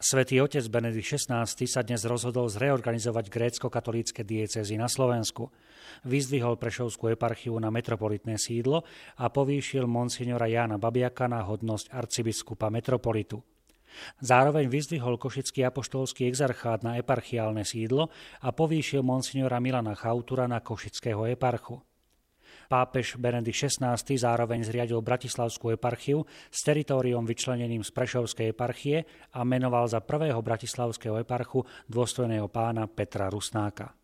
Svätý otec Benedikt XVI sa dnes rozhodol zreorganizovať grécko-katolícke diecézy na Slovensku. Vyzdvihol Prešovskú eparchiu na metropolitné sídlo a povýšil monsignora Jána Babiaka na hodnosť arcibiskupa metropolitu. Zároveň vyzdvihol Košický apoštolský exarchát na eparchiálne sídlo a povýšil monsignora Milana Chautura na košického eparchu. Pápež Benedikt XVI zároveň zriadil Bratislavskú eparchiu s teritóriom vyčleneným z Prešovskej eparchie a menoval za prvého bratislavského eparchu dôstojného pána Petra Rusnáka.